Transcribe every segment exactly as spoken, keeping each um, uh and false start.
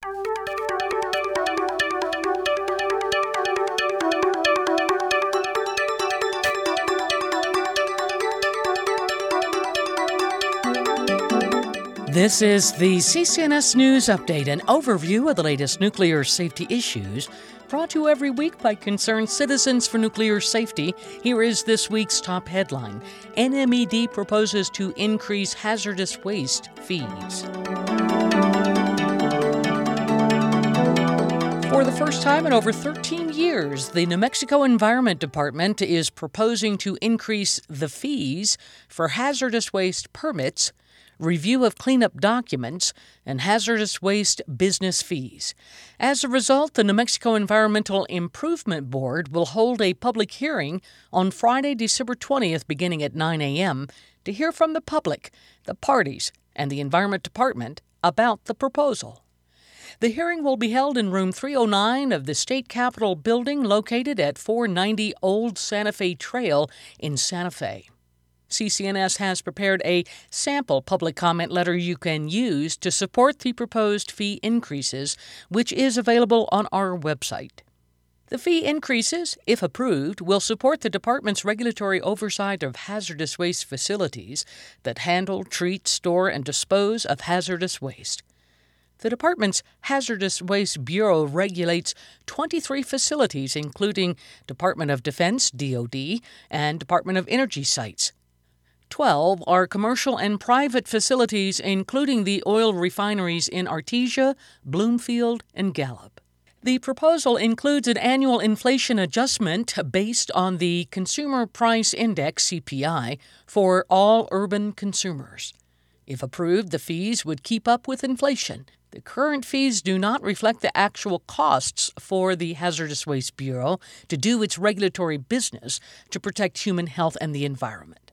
This is the C C N S News Update, an overview of the latest nuclear safety issues, brought to you every week by concerned citizens for nuclear safety. Here is this week's top headline. N M E D proposes to increase hazardous waste fees. For the first time in over thirteen years, the New Mexico Environment Department is proposing to increase the fees for hazardous waste permits, review of cleanup documents, and hazardous waste business fees. As a result, the New Mexico Environmental Improvement Board will hold a public hearing on Friday, December twentieth, beginning at nine a.m., to hear from the public, the parties, and the Environment Department about the proposal. The hearing will be held in room three oh nine of the State Capitol building located at four ninety Old Santa Fe Trail in Santa Fe. C C N S has prepared a sample public comment letter you can use to support the proposed fee increases, which is available on our website. The fee increases, if approved, will support the department's regulatory oversight of hazardous waste facilities that handle, treat, store, and dispose of hazardous waste. The department's Hazardous Waste Bureau regulates twenty-three facilities, including Department of Defense, D O D, and Department of Energy sites. Twelve are commercial and private facilities, including the oil refineries in Artesia, Bloomfield, and Gallup. The proposal includes an annual inflation adjustment based on the Consumer Price Index, C P I, for all urban consumers. If approved, the fees would keep up with inflation. The current fees do not reflect the actual costs for the Hazardous Waste Bureau to do its regulatory business to protect human health and the environment.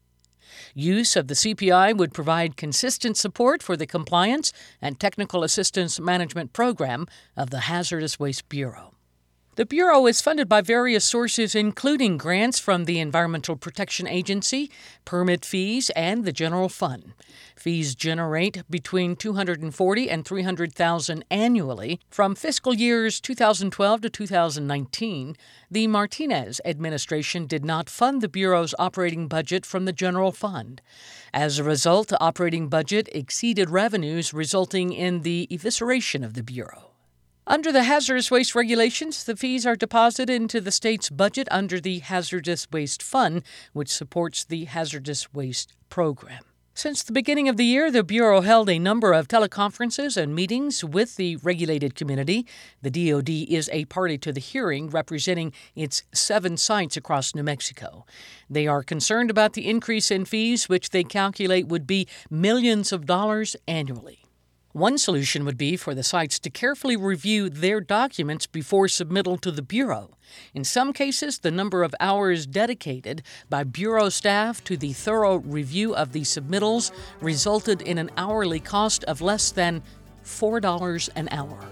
Use of the C P I would provide consistent support for the Compliance and Technical Assistance Management Program of the Hazardous Waste Bureau. The Bureau is funded by various sources, including grants from the Environmental Protection Agency, permit fees, and the General Fund. Fees generate between two hundred forty thousand dollars and three hundred thousand dollars annually. From fiscal years two thousand twelve to two thousand nineteen, the Martinez administration did not fund the Bureau's operating budget from the General Fund. As a result, the operating budget exceeded revenues, resulting in the evisceration of the Bureau. Under the hazardous waste regulations, the fees are deposited into the state's budget under the Hazardous Waste Fund, which supports the hazardous waste program. Since the beginning of the year, the Bureau held a number of teleconferences and meetings with the regulated community. The D O D is a party to the hearing, representing its seven sites across New Mexico. They are concerned about the increase in fees, which they calculate would be millions of dollars annually. One solution would be for the sites to carefully review their documents before submittal to the Bureau. In some cases, the number of hours dedicated by Bureau staff to the thorough review of the submittals resulted in an hourly cost of less than four dollars an hour.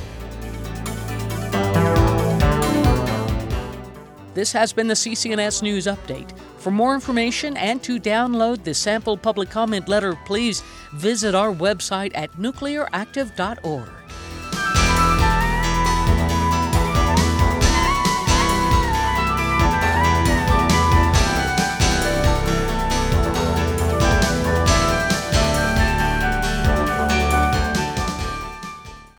This has been the C C N S News Update. For more information and to download the sample public comment letter, please visit our website at nuclear active dot org.